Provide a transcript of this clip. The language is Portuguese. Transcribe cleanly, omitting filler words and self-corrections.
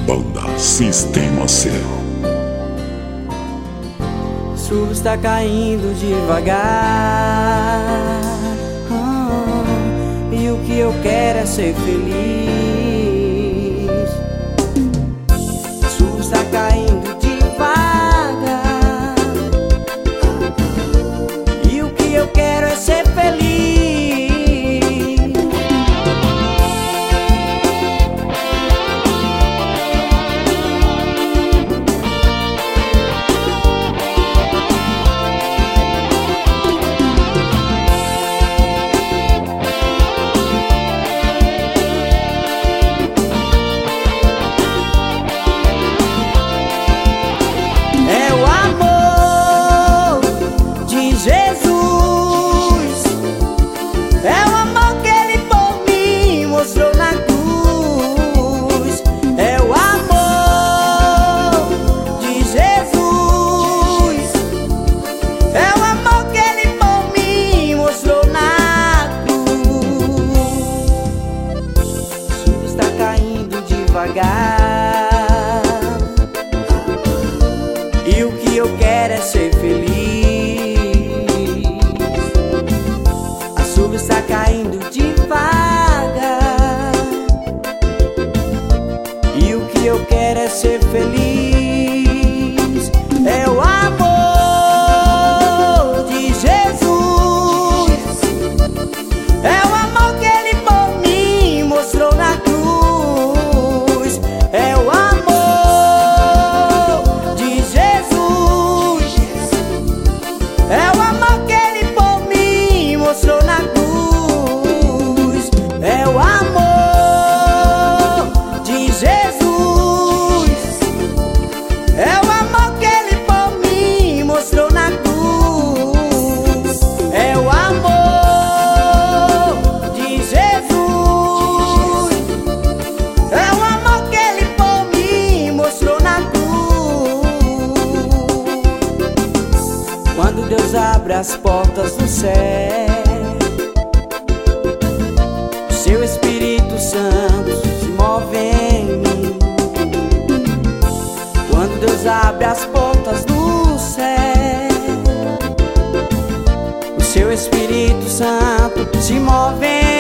Banda Sistema C. Chuva está caindo devagar, e o que eu quero é ser feliz. A chuva está caindo devagar, e o que eu quero é ser feliz. E o que eu quero é ser feliz. A chuva está caindo devagar, e o que eu quero é ser feliz. É o amor de Jesus, é o amor que Ele por mim mostrou na cruz. Quando Deus abre as portas do céu, o seu Espírito Santo se move em mim. Quando Deus abre as portas do céu, o seu Espírito Santo se move em mim.